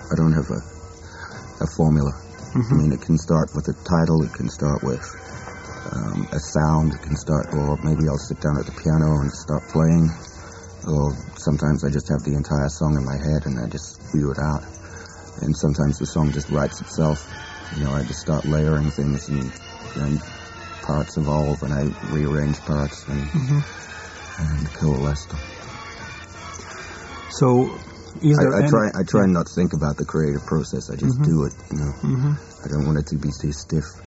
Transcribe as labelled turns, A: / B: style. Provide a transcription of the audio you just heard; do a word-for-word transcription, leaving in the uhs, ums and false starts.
A: I don't have a, a formula.
B: Mm-hmm.
A: I mean, it can start with a title, it can start with um, a sound, it can start, or maybe I'll sit down at the piano and start playing, or sometimes I just have the entire song in my head and I just spew it out. And sometimes the song just writes itself. You know, I just start layering things and then parts evolve and I rearrange parts and,
B: mm-hmm.
A: and coalesce them.
B: So, is there
A: I, I
B: any...
A: try. I try not to think about the creative process. I just
B: mm-hmm.
A: do it. You know,
B: mm-hmm.
A: I don't want it to be too stiff.